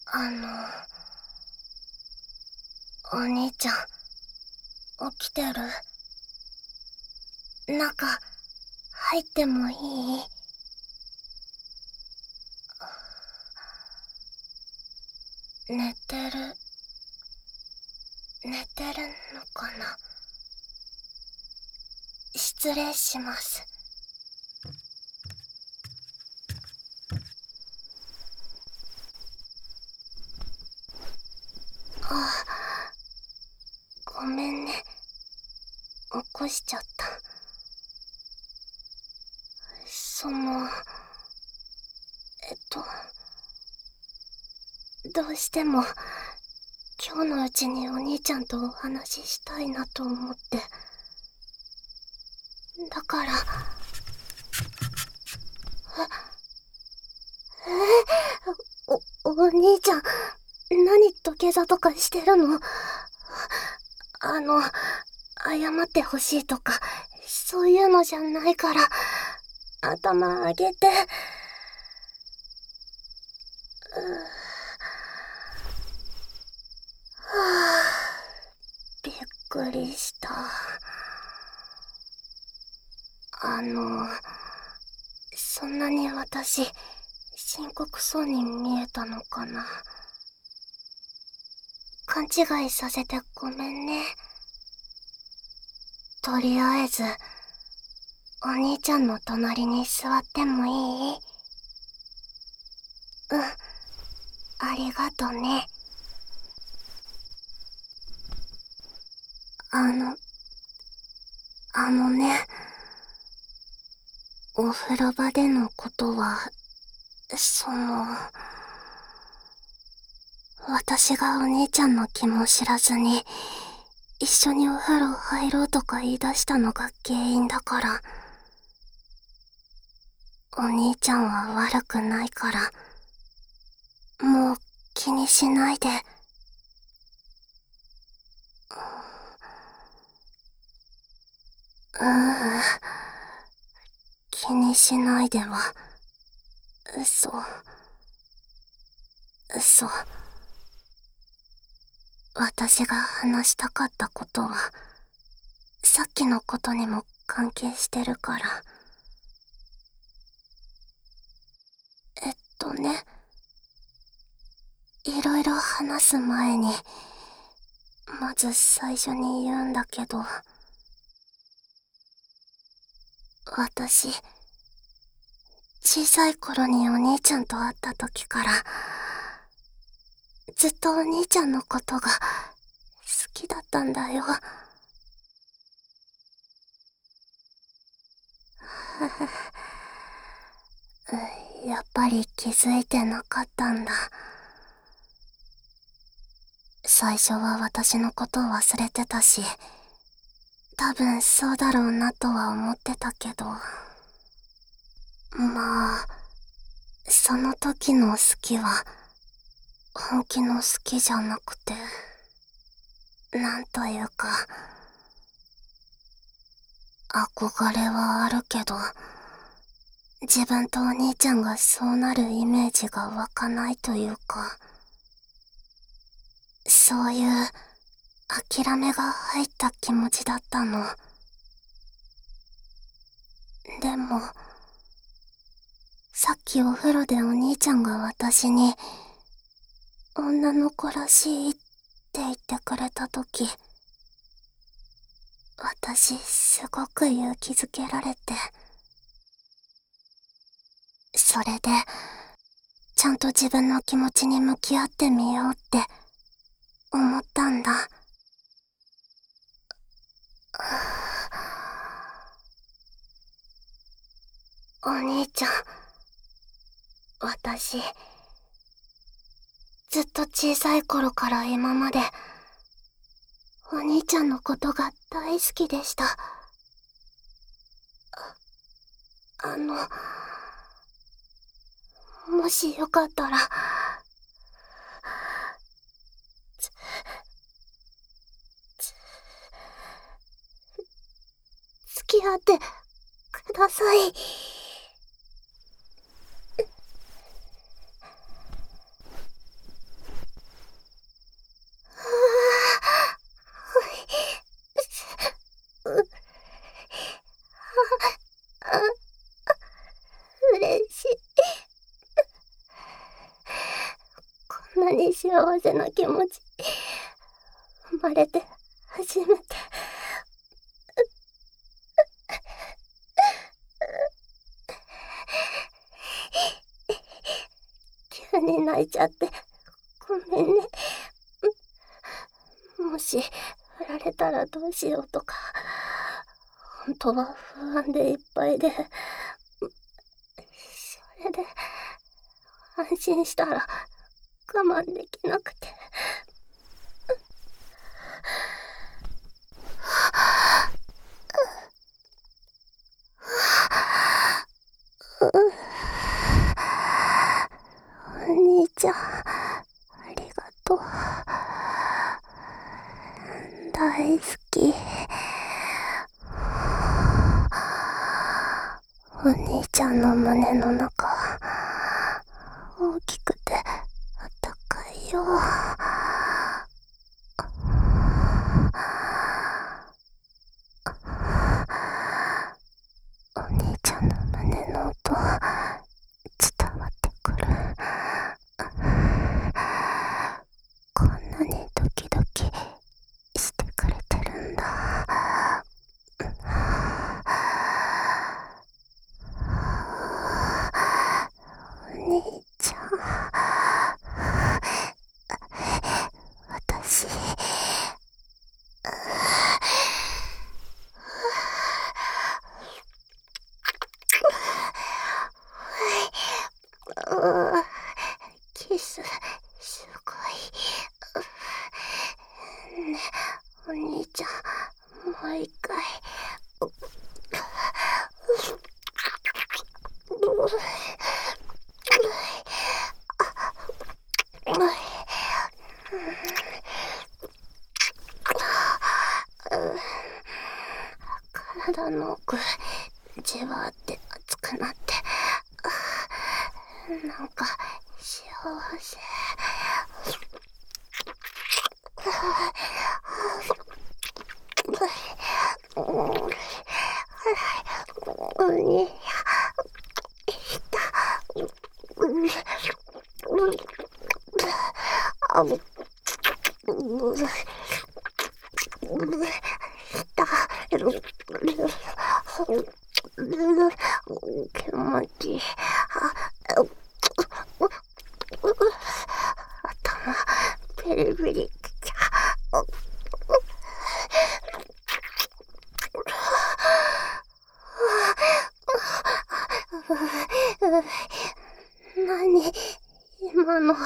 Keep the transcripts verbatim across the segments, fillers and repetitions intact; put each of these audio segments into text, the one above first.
あの、お兄ちゃん、起きてる？中、入ってもいい？寝てる、寝てるのかな？失礼します。あ、ごめんね。起こしちゃった。その、えっと、どうしても、今日のうちにお兄ちゃんとお話ししたいなと思って。だから、え、え、お、お兄ちゃん、何土下座とかしてるの？あの、謝ってほしいとか、そういうのじゃないから、頭上げて。うはぁ、びっくりした。あの、そんなに私、深刻そうに見えたのかな。勘違いさせてごめんね。とりあえず、お兄ちゃんの隣に座ってもいい？うん、ありがとね。あの、あのね、お風呂場でのことは、その、私がお兄ちゃんの気も知らずに、一緒にお風呂入ろうとか言い出したのが原因だから、お兄ちゃんは悪くないから、もう気にしないで。うーん、気にしないでは、嘘、嘘。私が話したかったことは、さっきのことにも関係してるから。えっとね、いろいろ話す前に、まず最初に言うんだけど、私、小さい頃にお兄ちゃんと会った時から、ずっとお兄ちゃんのことが好きだったんだよ。やっぱり気づいてなかったんだ。最初は私のことを忘れてたし、多分そうだろうなとは思ってたけど、まあ、その時の好きは、本気の好きじゃなくて、なんというか、憧れはあるけど、自分とお兄ちゃんがそうなるイメージが湧かないというか、そういう諦めが入った気持ちだったの。でも、さっきお風呂でお兄ちゃんが私に、女の子らしいって言ってくれたとき、私すごく勇気づけられて、それで、ちゃんと自分の気持ちに向き合ってみようって思ったんだ。お兄ちゃん、私、ずっと小さい頃から今まで、お兄ちゃんのことが大好きでした。あの、もしよかったら、つ、つ、付き合ってください。 幸せな気持ち。生まれて初めて。急に泣いちゃってごめんね。もし振られたらどうしようとか、本当は不安でいっぱいで、それで安心したら我慢できなくて。お兄ちゃん、ありがとう。大好き。お兄ちゃんの胸の中、大きくてあったかいよ。お兄ちゃんの胸の音、伝わってくる。こんなにドキドキしてくれてるんだ。お兄ちゃん、私、キス、すごい。ね、お兄ちゃん、もう一回。体の奥、じわーって熱くなって、なんか幸せ。お兄あぶ気持ちいい。頭ベリベリきちゃう。何今の。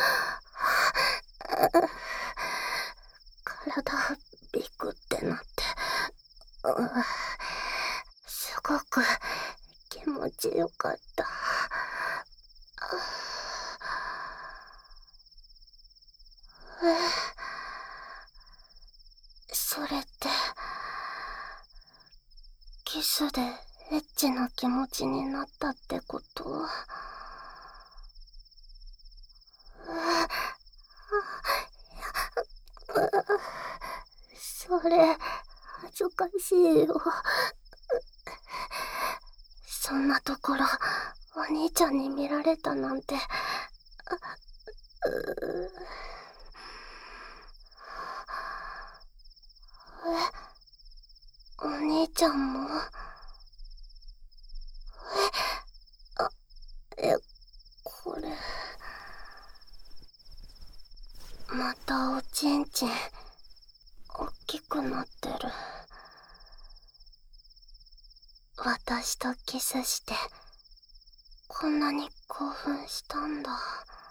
体ビクってなって、すごく気持ちよかった。え、それってキスでエッチな気持ちになったってこと？それ恥ずかしいよ。そんなところお兄ちゃんに見られたなんて。え、お兄ちゃんも？え、あ、え、これまたおちんちんおっきくなってる。私とキスしてこんなに興奮したんだ。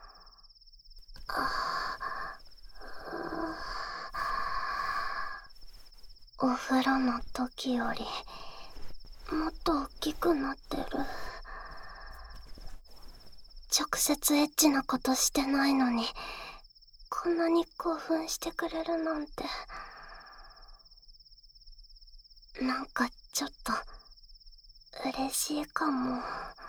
あお風呂の時よりもっと大きくなってる。直接エッチなことしてないのにこんなに興奮してくれるなんて。なんかちょっと嬉しいかも。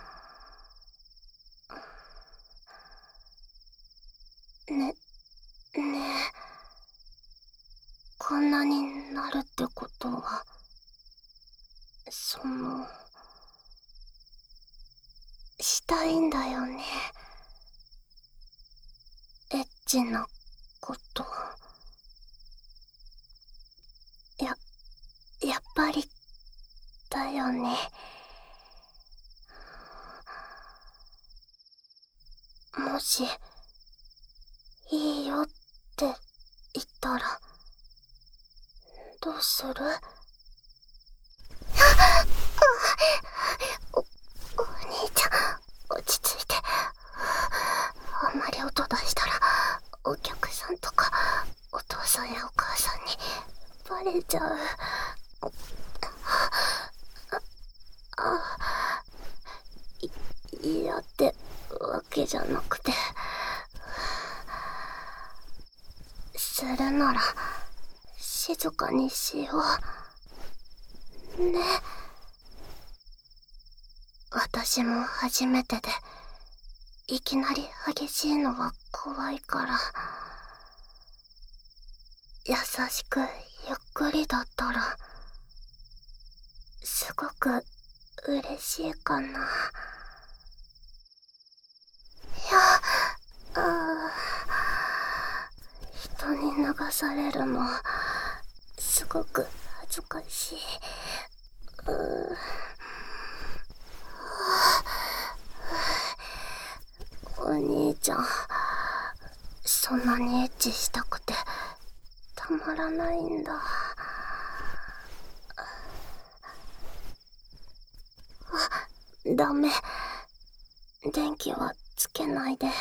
ね、ねえ、こんなになるってことは、その、したいんだよね。エッチなこと。や、やっぱり、だよね。もし、いいよって言ったら、どうする？お、お兄ちゃん、落ち着いて。あんまり音出したら、お客さんとか、お父さんやお母さんに、バレちゃう。あ、い、嫌ってわけじゃなくて、するなら静かにしようね。私も初めてで、いきなり激しいのは怖いから、優しくゆっくりだったらすごく嬉しいかな。いや、あ人に流されるのすごく恥ずかしい。うお兄ちゃん、そんなにエッチしたくてたまらないんだ。あ、ダメ。電気はつけないで。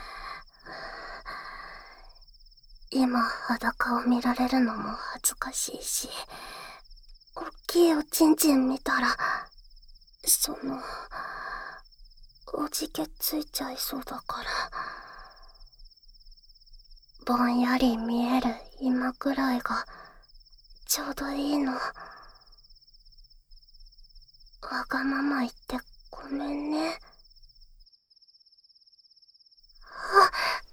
今裸を見られるのも恥ずかしいし、おっきいおちんちん見たら、その、おじけついちゃいそうだから、ぼんやり見える今くらいがちょうどいいの。わがまま言ってごめんね。あ、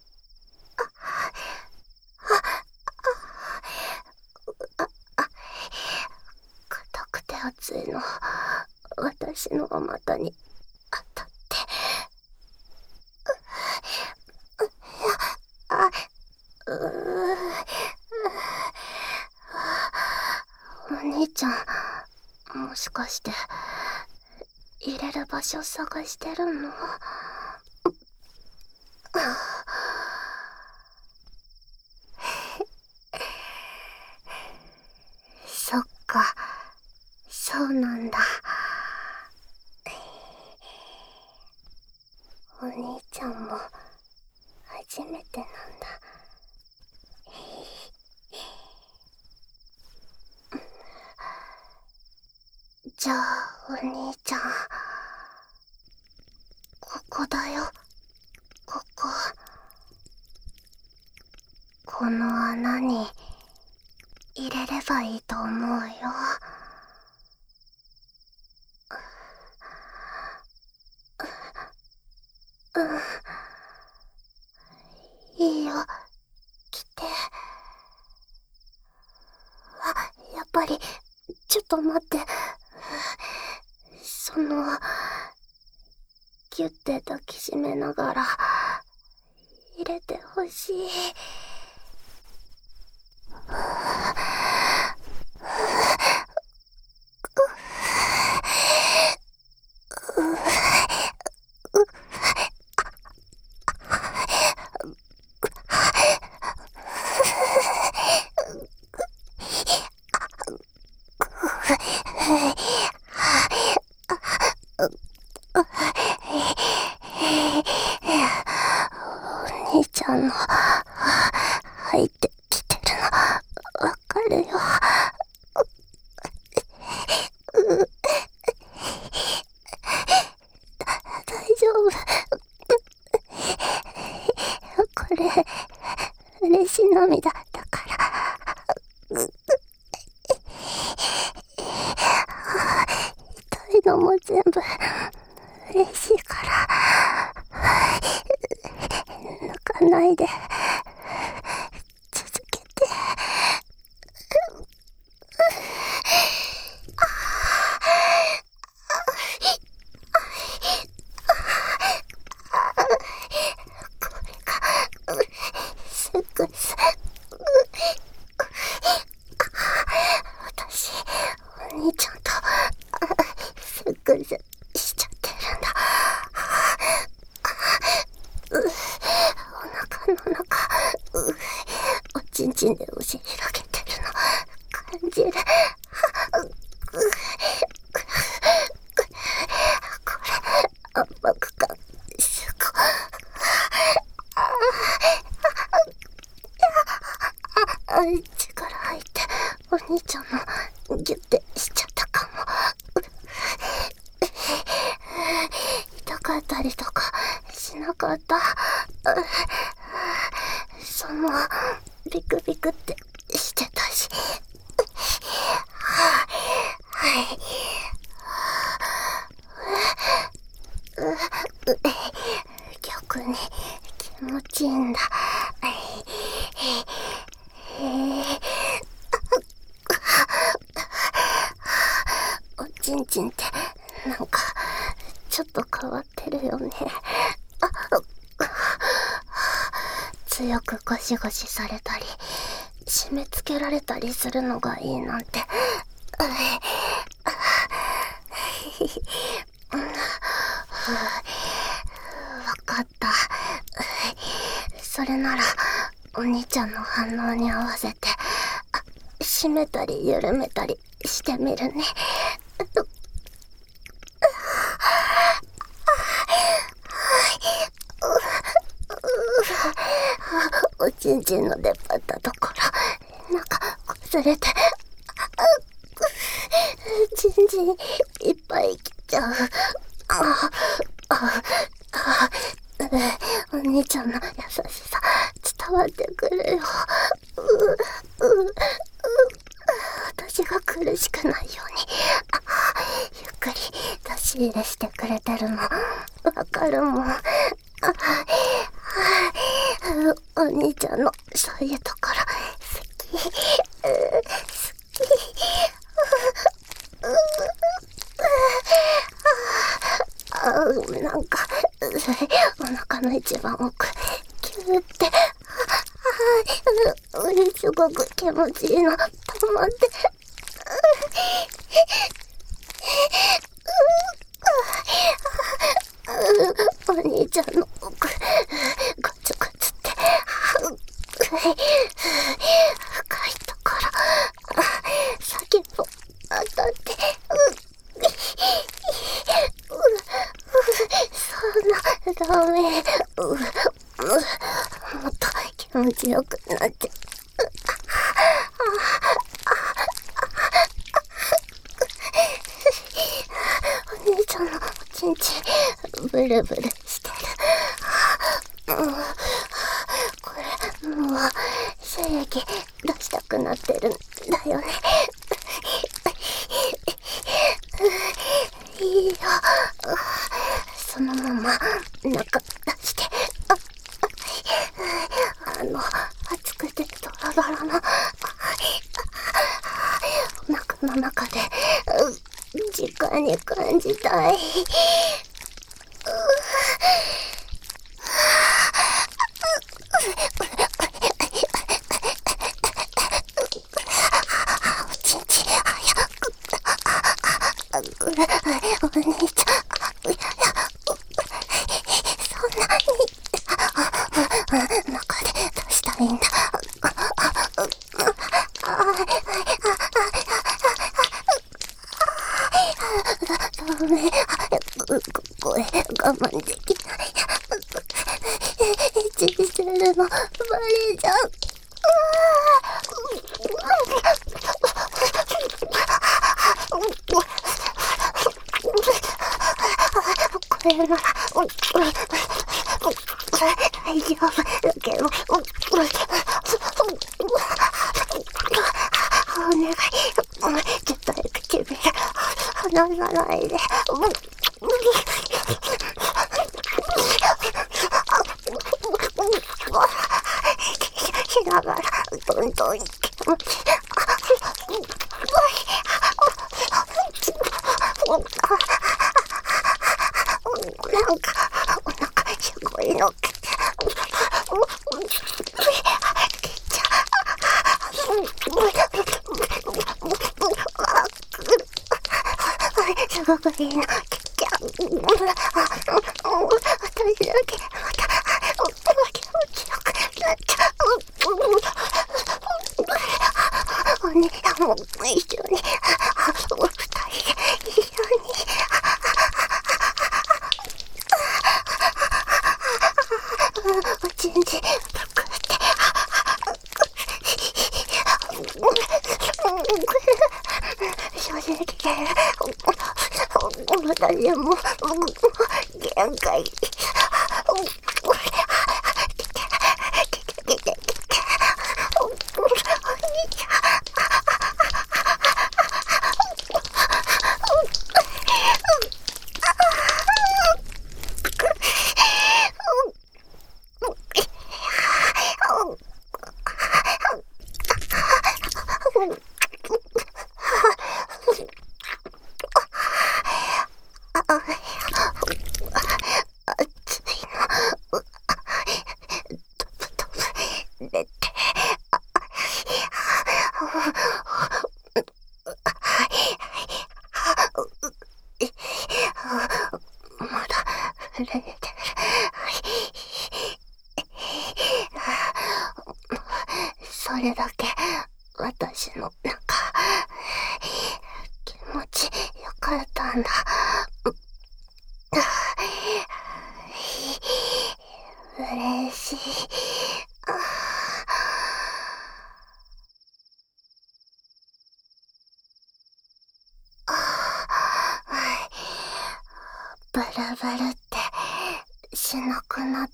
あ、あ、硬くて熱いの、私のお股に当たって。あ、ううお兄ちゃん、もしかして入れる場所探してるの？そっか、そうなんだ。お兄ちゃんも初めてなんだ。じゃあお兄ちゃん、ここだよ、ここ。この穴に入れればいいと思うよ。うん、いいよ、来て。あ、やっぱり、ちょっと待って。その、ギュッて抱きしめながら入れてほしい。お兄ちゃんの入ってきてるのわかるよ。大丈夫。これ嬉し涙だから。痛いのも全部嬉しいから。泣かないで続けて。これが兄ちゃんとセックスしちゃってるんだ。ううお腹の中、うおちんちんで押し広げてるの感じる。これ圧迫感すごい。ああ力入ってお兄ちゃんのギュッてしちゃったかも。痛かったりとかしなかった。そのビクビクってしてたし。はい逆に気持ちいいんだ。おちんちんってなんかちょっと変わってるよね。強くゴシゴシされたり締め付けられたりするのがいいなんて。わかった。それならお兄ちゃんの反応に合わせて締めたり緩めたりしてみるね。おちんちんの出っ張ったところなんか擦れてちんちんいっぱいきちゃう。あああお兄ちゃんの優しさ伝わってくるよ。ううう私が苦しくないようにゆっくり出し入れしてくれてるのわかるもん。お兄ちゃんのそういうところ好き好き。なんかお腹の一番奥キューってすごく気持ちいいの溜まってお兄ちゃんの奥ガチュガチュって深いところ先っぽ当たってそんなダメ。もっと気持ちよくなってお兄ちゃんのおちんちんブルブルしてる。これもう精液出したくなってるんだよね。いいよ。そのまま中出してあの熱くてドロドロのお腹の中で直に感じたい。おちんちん早くお兄ちゃんそんなに中で出したいんだ。ダメ、これ我慢できない。エッチするのバレちゃう。これなら大丈夫だけどお願い絶対唇離さないで。しながらどんどん気持ちなんかお腹すごいのっけてすごくいいの。ちっちゃ。私だけ、また、気持ちよくなっちゃう。お姉さんも一緒に、お二人で一緒に。おちんちんぷくって正直私も限界。まだ震えてる。それだけ私の中気持ちよかったんだ。嬉しい。ブルブルってしなくなった。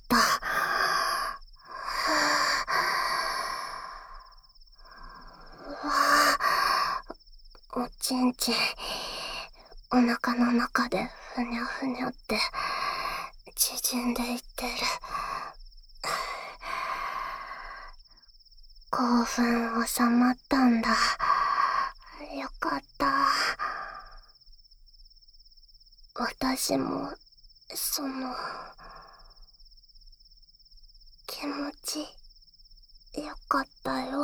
うわぁ、おちんちんお腹の中でふにゃふにゃって縮んでいってる。興奮収まったんだ。よかった。私もその気持ちよかったよ。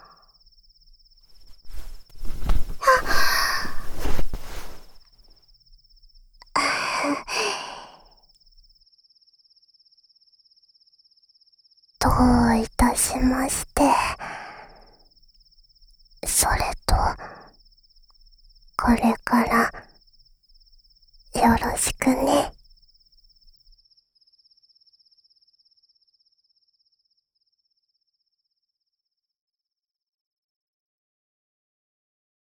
どういたしまして。それとこれから